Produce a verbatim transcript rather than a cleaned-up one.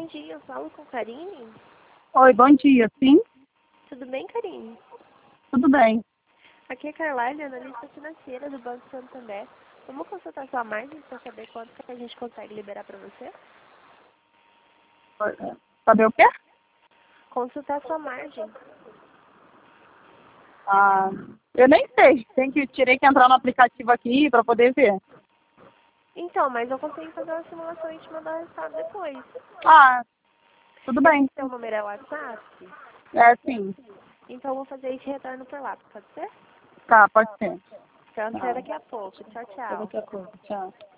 Bom dia, eu falo com Karine? Oi, bom dia, sim? Tudo bem, Karine? Tudo bem. Aqui é Carlyle, analista financeira do Banco Santander. Vamos consultar sua margem para saber quanto que a gente consegue liberar para você? Saber o quê? Consultar sua margem. Ah, eu nem sei. Tem que, terei que entrar no aplicativo aqui para poder ver. Então, mas eu consigo fazer uma simulação e te mandar o resultado depois. Ah, tudo bem. Seu número é o WhatsApp? É, sim. Então eu vou fazer e te retorno por lá, pode ser? Tá, pode ser. Então até Tá. daqui a pouco. Tchau, Até tchau. daqui a pouco. Tchau.